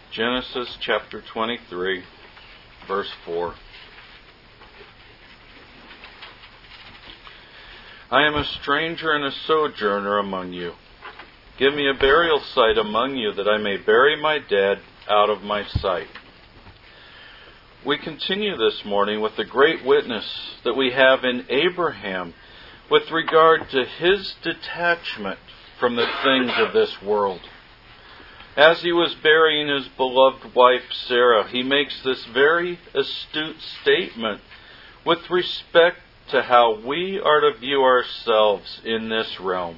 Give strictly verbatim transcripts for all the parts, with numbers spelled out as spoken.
Genesis chapter twenty-three, verse four. I am a stranger and a sojourner among you. Give me a burial site among you, that I may bury my dead out of my sight. We continue this morning with the great witness that we have in Abraham with regard to his detachment from the things of this world. As he was burying his beloved wife Sarah, he makes this very astute statement with respect to how we are to view ourselves in this realm.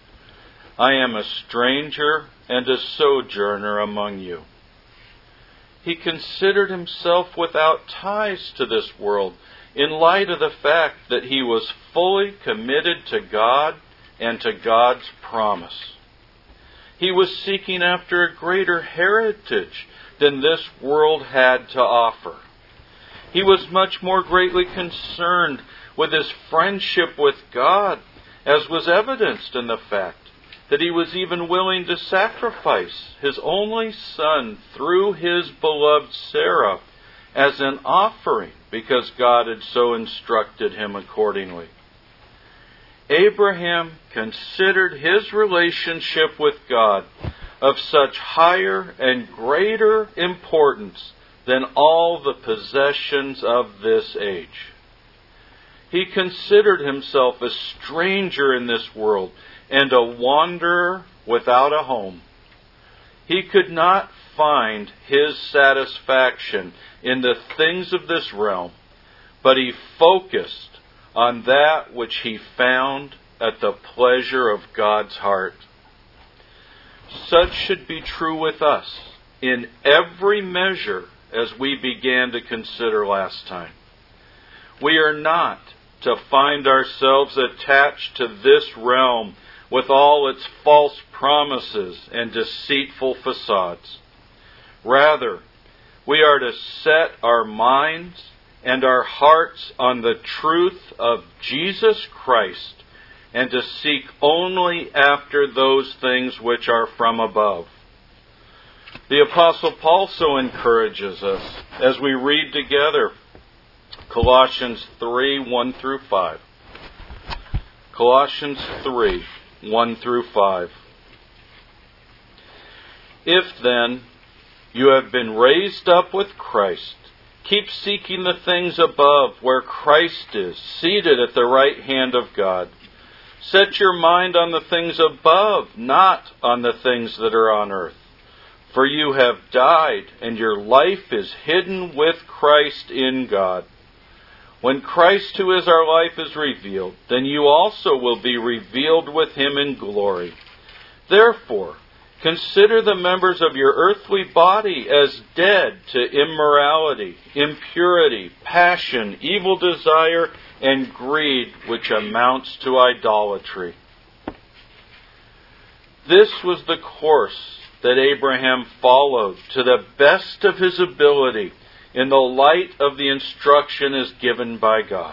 I am a stranger and a sojourner among you. He considered himself without ties to this world in light of the fact that he was fully committed to God and to God's promise. He was seeking after a greater heritage than this world had to offer. He was much more greatly concerned with his friendship with God, as was evidenced in the fact that he was even willing to sacrifice his only son through his beloved Sarah as an offering, because God had so instructed him accordingly. Abraham considered his relationship with God of such higher and greater importance than all the possessions of this age. He considered himself a stranger in this world and a wanderer without a home. He could not find his satisfaction in the things of this realm, but he focused on that which he found at the pleasure of God's heart. Such should be true with us in every measure, as we began to consider last time. We are not to find ourselves attached to this realm with all its false promises and deceitful facades. Rather, we are to set our minds and our hearts on the truth of Jesus Christ, and to seek only after those things which are from above. The Apostle Paul so encourages us as we read together Colossians three, one through five. Colossians three, one through five. If then you have been raised up with Christ, keep seeking the things above, where Christ is, seated at the right hand of God. Set your mind on the things above, not on the things that are on earth. For you have died, and your life is hidden with Christ in God. When Christ, who is our life, is revealed, then you also will be revealed with him in glory. Therefore, consider the members of your earthly body as dead to immorality, impurity, passion, evil desire, and greed, which amounts to idolatry. This was the course that Abraham followed to the best of his ability in the light of the instruction as given by God.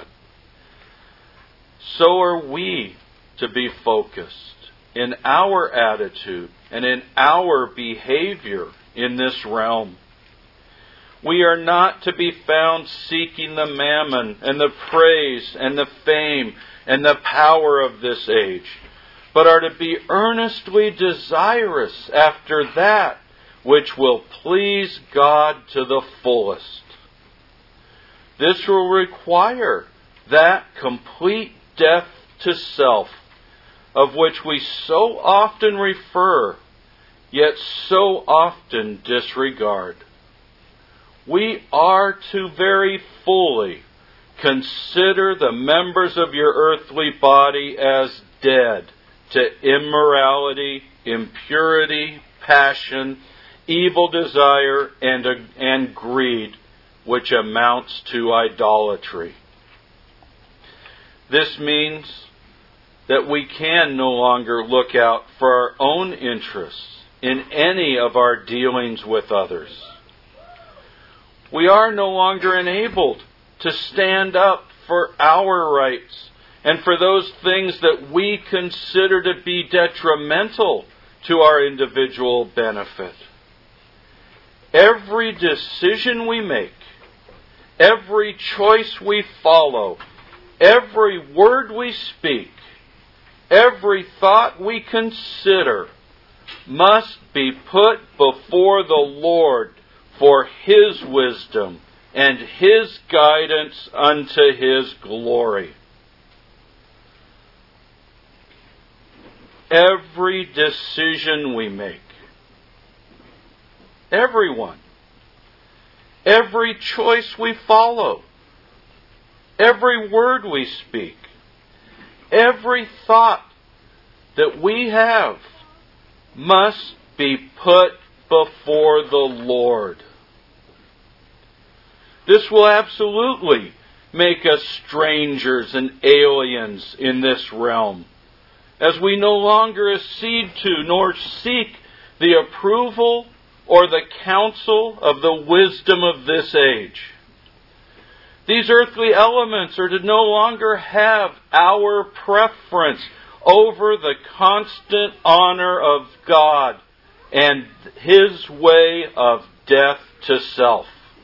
So are we to be focused in our attitude and in our behavior in this realm. We are not to be found seeking the mammon and the praise and the fame and the power of this age, but are to be earnestly desirous after that which will please God to the fullest. This will require that complete death to self, of which we so often refer, yet so often disregard. We are to very fully consider the members of your earthly body as dead to immorality, impurity, passion, evil desire, and, and greed, which amounts to idolatry. This means that we can no longer look out for our own interests in any of our dealings with others. We are no longer enabled to stand up for our rights and for those things that we consider to be detrimental to our individual benefit. every decision we make, every choice we follow, every word we speak, every thought we consider must be put before the Lord for His wisdom and His guidance unto His glory. Every decision we make, everyone, every choice we follow, every word we speak, every thought that we have must be put before the Lord. This will absolutely make us strangers and aliens in this realm, as we no longer accede to nor seek the approval or the counsel of the wisdom of this age. These earthly elements are to no longer have our preference over the constant honor of God and His way of death to self.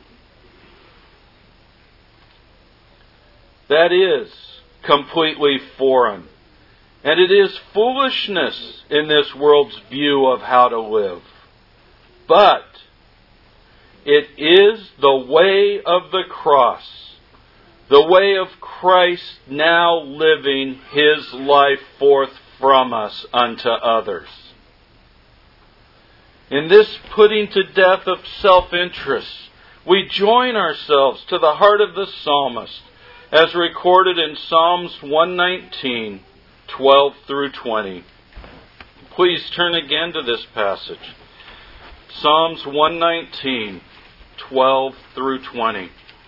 That is completely foreign. And it is foolishness in this world's view of how to live. But it is the way of the cross, the way of Christ now living His life forth from us unto others. In this putting to death of self-interest, we join ourselves to the heart of the psalmist, as recorded in Psalms one nineteen, twelve through twenty. Please turn again to this passage. Psalms one nineteen, twelve through twenty.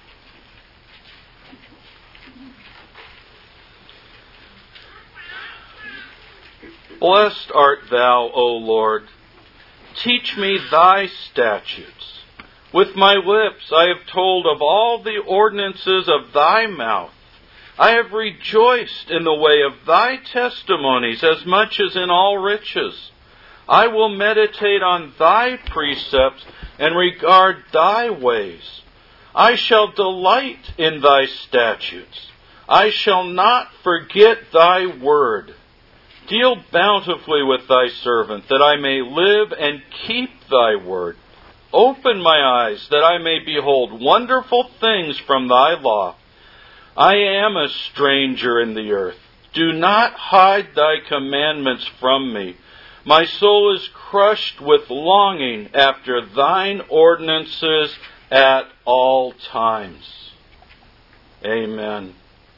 Blessed art Thou, O Lord. Teach me Thy statutes. With my lips I have told of all the ordinances of Thy mouth. I have rejoiced in the way of Thy testimonies as much as in all riches. I will meditate on Thy precepts and regard Thy ways. I shall delight in Thy statutes. I shall not forget Thy word. Deal bountifully with Thy servant, that I may live and keep Thy word. Open my eyes, that I may behold wonderful things from Thy law. I am a stranger in the earth. Do not hide Thy commandments from me. My soul is crushed with longing after Thine ordinances at all times. Amen.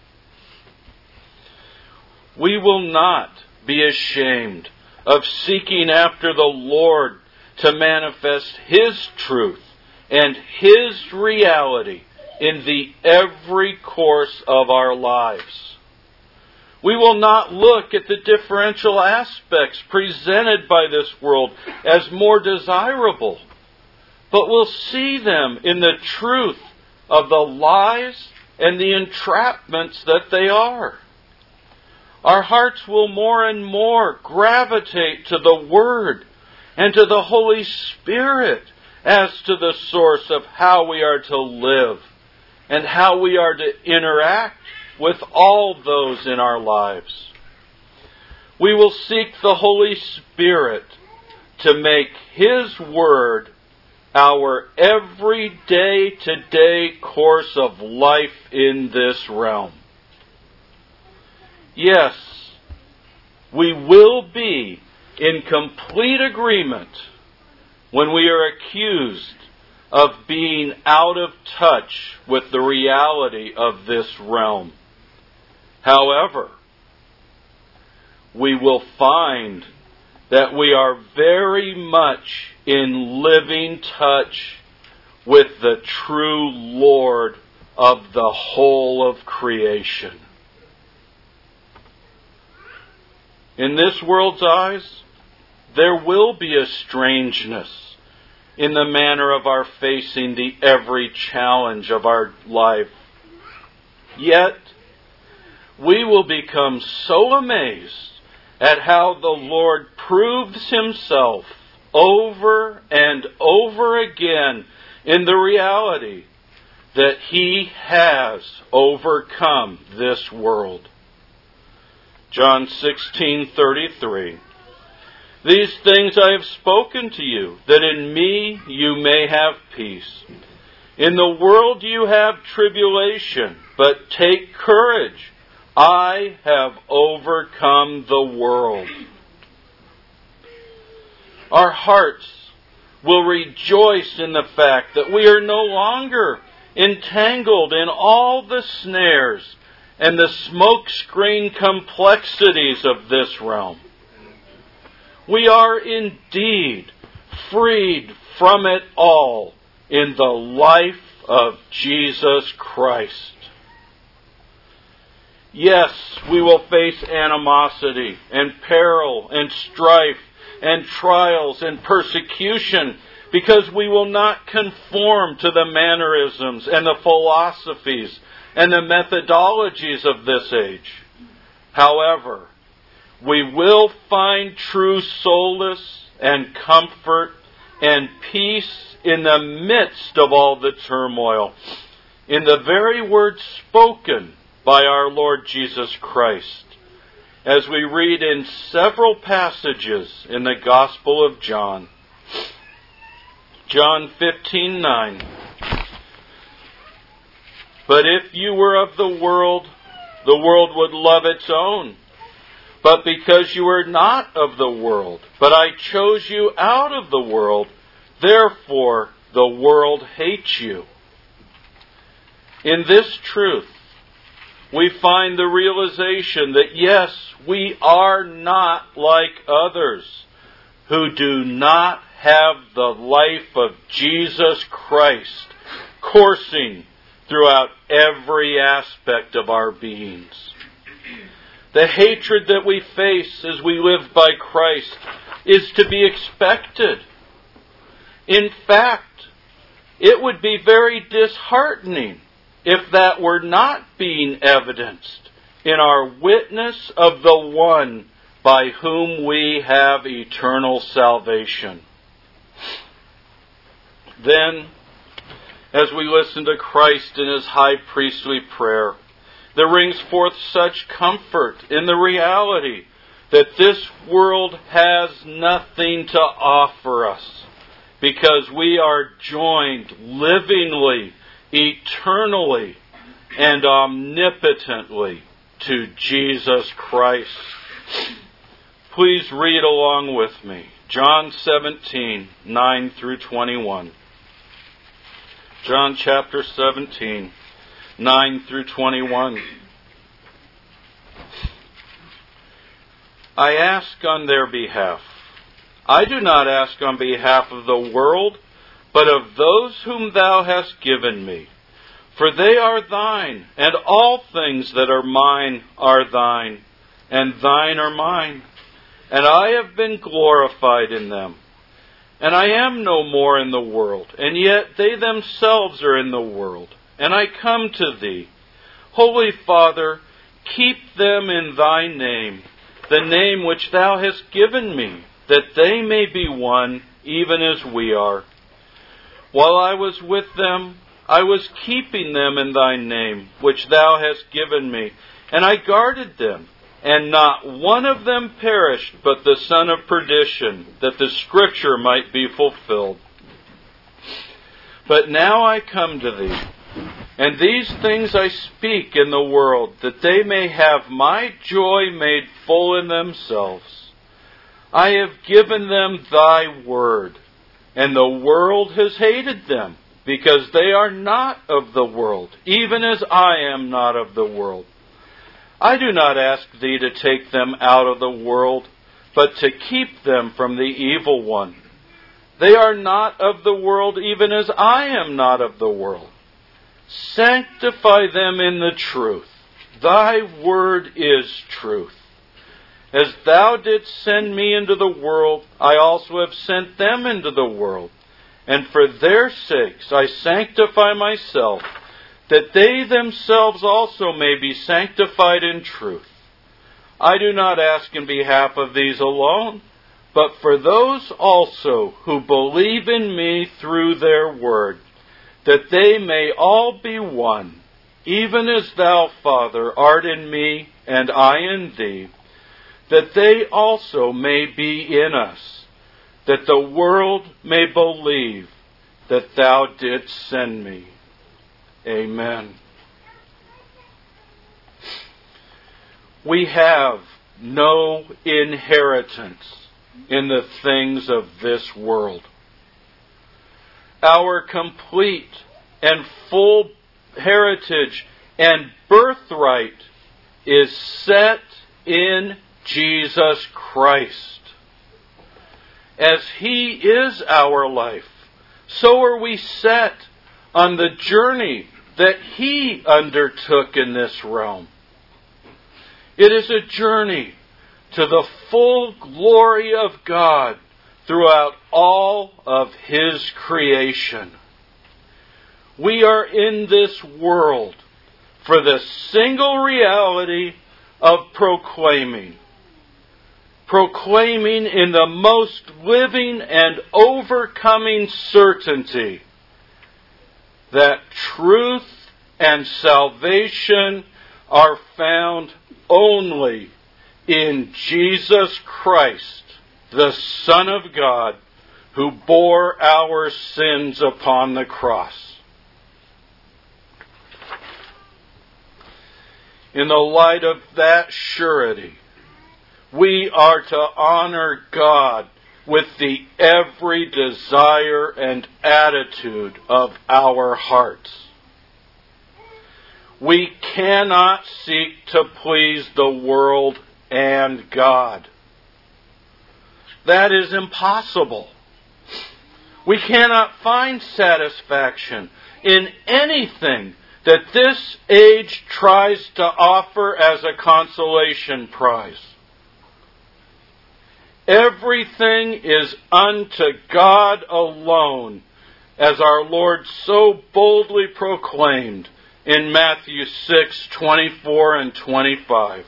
We will not be ashamed of seeking after the Lord to manifest His truth and His reality in the every course of our lives. We will not look at the differential aspects presented by this world as more desirable, but will see them in the truth of the lies and the entrapments that they are. Our hearts will more and more gravitate to the Word and to the Holy Spirit as to the source of how we are to live and how we are to interact with all those in our lives. We will seek the Holy Spirit to make His Word our everyday to-day course of life in this realm. Yes, we will be in complete agreement when we are accused of being out of touch with the reality of this realm. However, we will find that we are very much in living touch with the true Lord of the whole of creation. In this world's eyes, there will be a strangeness in the manner of our facing the every challenge of our life. Yet, we will become so amazed at how the Lord proves Himself over and over again in the reality that He has overcome this world. John sixteen thirty-three. These things I have spoken to you, that in me you may have peace. In the world you have tribulation, but take courage. I have overcome the world. Our hearts will rejoice in the fact that we are no longer entangled in all the snares and the smokescreen complexities of this realm. We are indeed freed from it all in the life of Jesus Christ. Yes, we will face animosity and peril and strife and trials and persecution because we will not conform to the mannerisms and the philosophies and the methodologies of this age. However, we will find true solace and comfort and peace in the midst of all the turmoil, in the very words spoken by our Lord Jesus Christ, as we read in several passages in the Gospel of John. John fifteen nine. But if you were of the world, the world would love its own. But because you are not of the world, but I chose you out of the world, therefore the world hates you. In this truth, we find the realization that yes, we are not like others who do not have the life of Jesus Christ coursing throughout every aspect of our beings. The hatred that we face as we live by Christ is to be expected. In fact, it would be very disheartening if that were not being evidenced in our witness of the one by whom we have eternal salvation. Then, as we listen to Christ in His high priestly prayer, there rings forth such comfort in the reality that this world has nothing to offer us, because we are joined livingly, eternally, and omnipotently to Jesus Christ. Please read along with me. John seventeen, nine through twenty-one. John chapter seventeen, nine through twenty-one. I ask on their behalf. I do not ask on behalf of the world, but of those whom thou hast given me. For they are thine, and all things that are mine are thine, and thine are mine. And I have been glorified in them. And I am no more in the world, and yet they themselves are in the world. And I come to thee. Holy Father, keep them in thy name, the name which thou hast given me, that they may be one, even as we are. While I was with them, I was keeping them in thy name, which thou hast given me, and I guarded them, and not one of them perished, but the son of perdition, that the scripture might be fulfilled. But now I come to thee, and these things I speak in the world, that they may have my joy made full in themselves. I have given them thy word, and the world has hated them, because they are not of the world, even as I am not of the world. I do not ask thee to take them out of the world, but to keep them from the evil one. They are not of the world, even as I am not of the world. Sanctify them in the truth. Thy word is truth. As thou didst send me into the world, I also have sent them into the world. And for their sakes I sanctify myself, that they themselves also may be sanctified in truth. I do not ask in behalf of these alone, but for those also who believe in me through their word, that they may all be one, even as thou, Father, art in me, and I in thee, that they also may be in us, that the world may believe that thou didst send me. Amen. We have no inheritance in the things of this world. Our complete and full heritage and birthright is set in Jesus Christ. As He is our life, so are we set on the journey that He undertook in this realm. It is a journey to the full glory of God throughout all of His creation. We are in this world for the single reality of proclaiming. Proclaiming in the most living and overcoming certainty that truth and salvation are found only in Jesus Christ, the Son of God, who bore our sins upon the cross. In the light of that surety, we are to honor God with the every desire and attitude of our hearts. We cannot seek to please the world and God. That is impossible. We cannot find satisfaction in anything that this age tries to offer as a consolation prize. Everything is unto God alone, as our Lord so boldly proclaimed in Matthew six, twenty-four and twenty-five.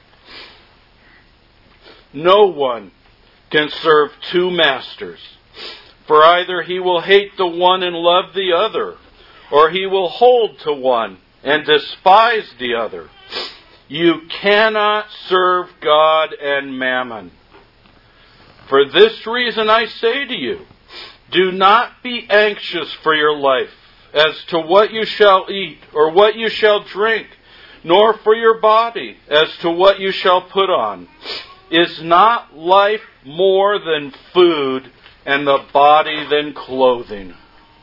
No one can serve two masters, for either he will hate the one and love the other, or he will hold to one and despise the other. You cannot serve God and mammon. For this reason I say to you, do not be anxious for your life, as to what you shall eat or what you shall drink, nor for your body, as to what you shall put on. Is not life more than food, and the body than clothing?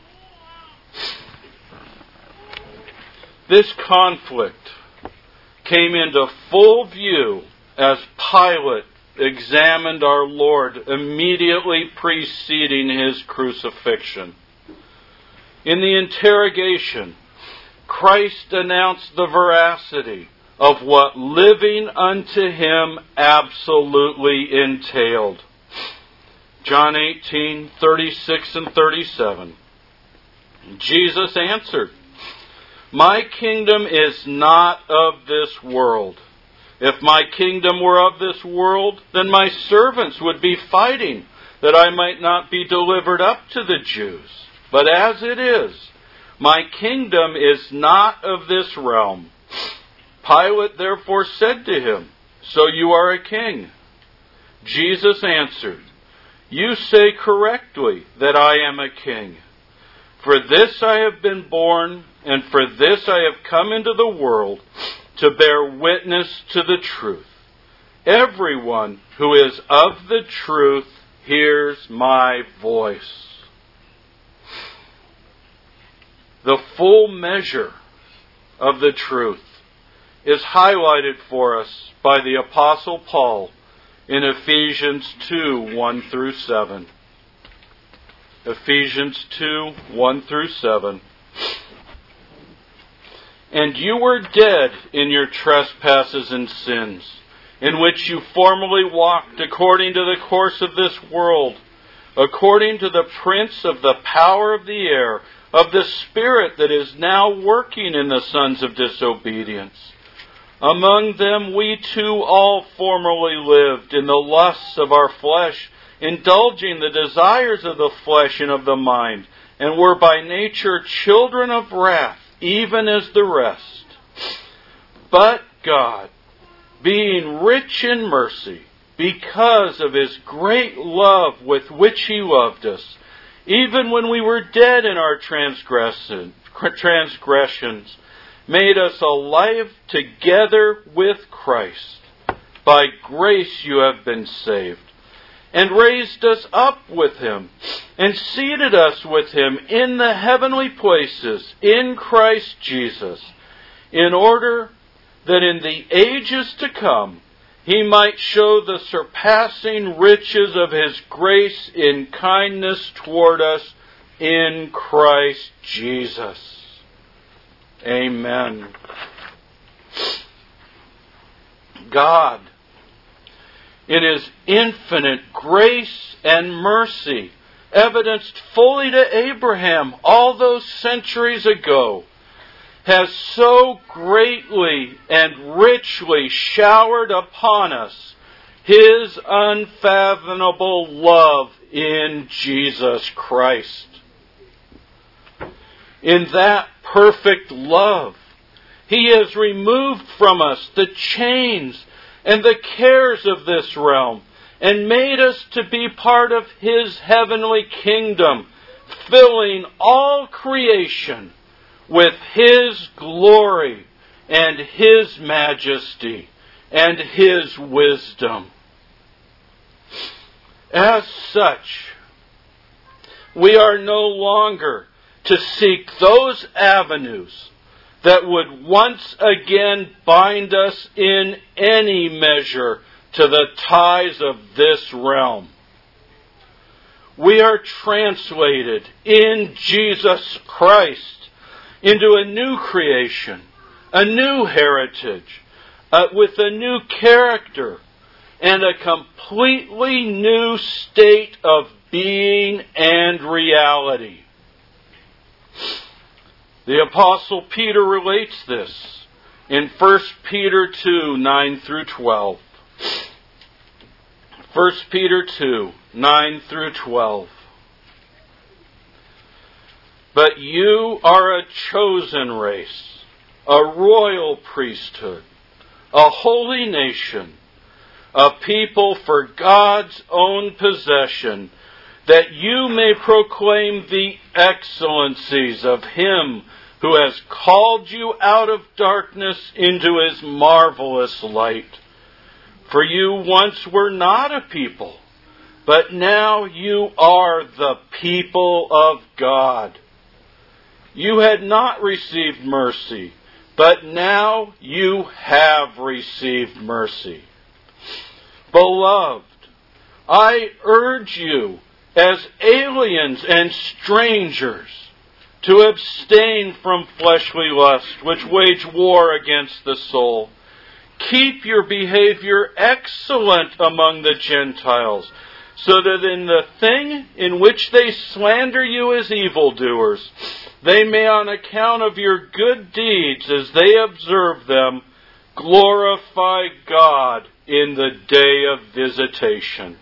This conflict came into full view as Pilate examined our Lord immediately preceding His crucifixion. In the interrogation, Christ announced the veracity of what living unto Him absolutely entailed. John eighteen, thirty-six and thirty-seven. Jesus answered, My kingdom is not of this world. If my kingdom were of this world, then my servants would be fighting, that I might not be delivered up to the Jews. But as it is, my kingdom is not of this realm. Pilate therefore said to him, So you are a king? Jesus answered, You say correctly that I am a king. For this I have been born, and for this I have come into the world, to bear witness to the truth. Everyone who is of the truth hears my voice. The full measure of the truth is highlighted for us by the Apostle Paul in Ephesians two, one through seven. Ephesians two, one through seven. And you were dead in your trespasses and sins, in which you formerly walked according to the course of this world, according to the prince of the power of the air, of the spirit that is now working in the sons of disobedience. Among them we too all formerly lived in the lusts of our flesh, indulging the desires of the flesh and of the mind, and were by nature children of wrath, even as the rest. But God, being rich in mercy, because of His great love with which He loved us, even when we were dead in our transgressions, made us alive together with Christ. By grace you have been saved, and raised us up with Him, and seated us with Him in the heavenly places in Christ Jesus, in order that in the ages to come He might show the surpassing riches of His grace in kindness toward us in Christ Jesus. Amen. God, in His infinite grace and mercy, evidenced fully to Abraham all those centuries ago, has so greatly and richly showered upon us His unfathomable love in Jesus Christ. In that perfect love, He has removed from us the chains and the cares of this realm, and made us to be part of His heavenly kingdom, filling all creation with His glory and His majesty and His wisdom. As such, we are no longer to seek those avenues that would once again bind us in any measure to the ties of this realm. We are translated in Jesus Christ into a new creation, a new heritage, uh, with a new character, and a completely new state of being and reality. The Apostle Peter relates this in First Peter two, nine through twelve. First Peter two, nine through twelve. But you are a chosen race, a royal priesthood, a holy nation, a people for God's own possession, that you may proclaim the excellencies of Him who has called you out of darkness into His marvelous light. For you once were not a people, but now you are the people of God. You had not received mercy, but now you have received mercy. Beloved, I urge you, as aliens and strangers, to abstain from fleshly lust, which wage war against the soul. Keep your behavior excellent among the Gentiles, so that in the thing in which they slander you as evildoers, they may, on account of your good deeds as they observe them, glorify God in the day of visitation.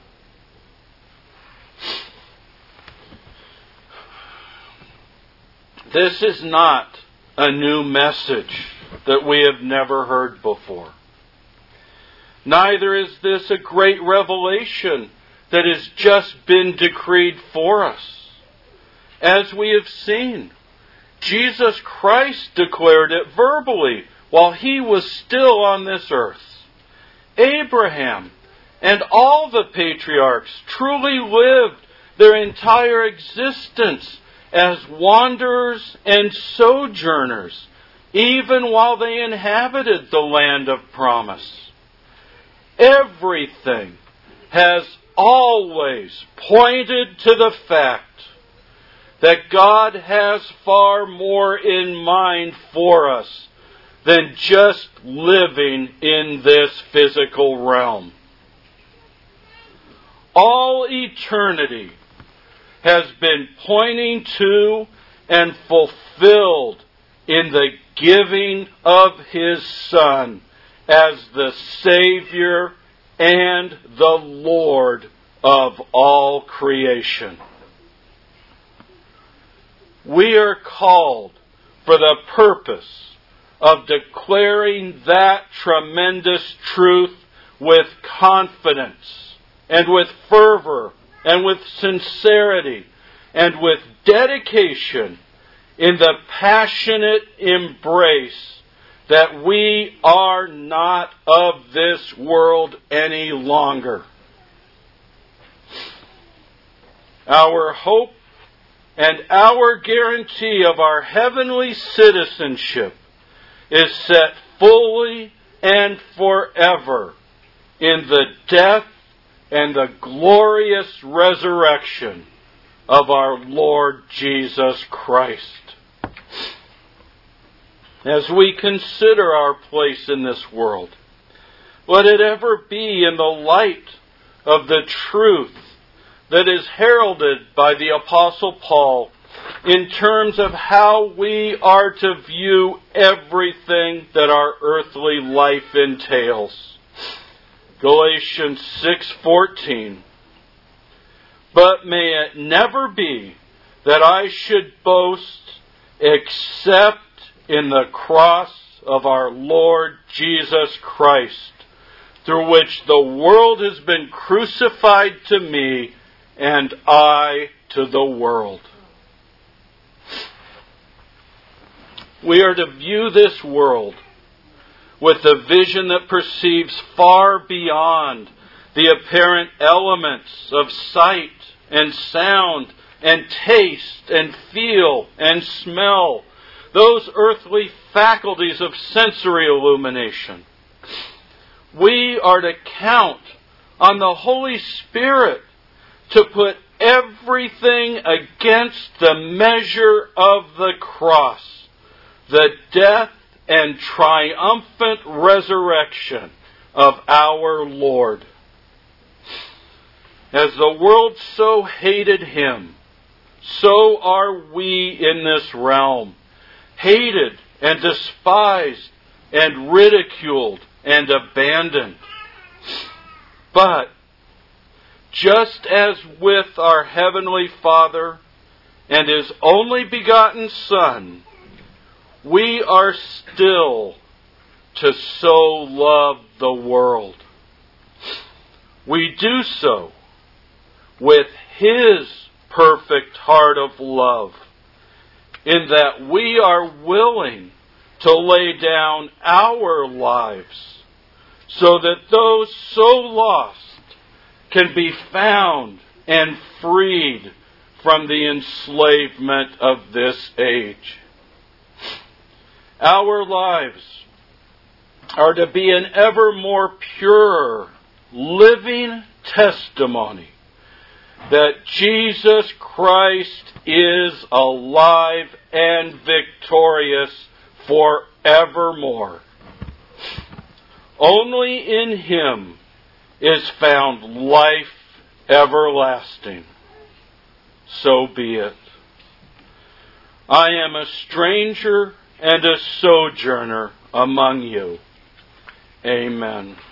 This is not a new message that we have never heard before. Neither is this a great revelation that has just been decreed for us. As we have seen, Jesus Christ declared it verbally while He was still on this earth. Abraham and all the patriarchs truly lived their entire existence as wanderers and sojourners, even while they inhabited the land of promise. Everything has always pointed to the fact that God has far more in mind for us than just living in this physical realm. All eternity has been pointing to and fulfilled in the giving of His Son as the Savior and the Lord of all creation. We are called for the purpose of declaring that tremendous truth with confidence and with fervor and with sincerity and with dedication in the passionate embrace that we are not of this world any longer. Our hope and our guarantee of our heavenly citizenship is set fully and forever in the death and the glorious resurrection of our Lord Jesus Christ. As we consider our place in this world, let it ever be in the light of the truth that is heralded by the Apostle Paul in terms of how we are to view everything that our earthly life entails. Galatians six fourteen. But may it never be that I should boast except in the cross of our Lord Jesus Christ, through which the world has been crucified to me and I to the world. We are to view this world with a vision that perceives far beyond the apparent elements of sight and sound and taste and feel and smell, those earthly faculties of sensory illumination. We are to count on the Holy Spirit to put everything against the measure of the cross, the death and triumphant resurrection of our Lord. As the world so hated Him, so are we in this realm, hated and despised and ridiculed and abandoned. But just as with our Heavenly Father and His only begotten Son, we are still to so love the world. We do so with His perfect heart of love, in that we are willing to lay down our lives so that those so lost can be found and freed from the enslavement of this age. Our lives are to be an ever more pure, living testimony that Jesus Christ is alive and victorious forevermore. Only in Him is found life everlasting. So be it. I am a stranger and a sojourner among you. Amen.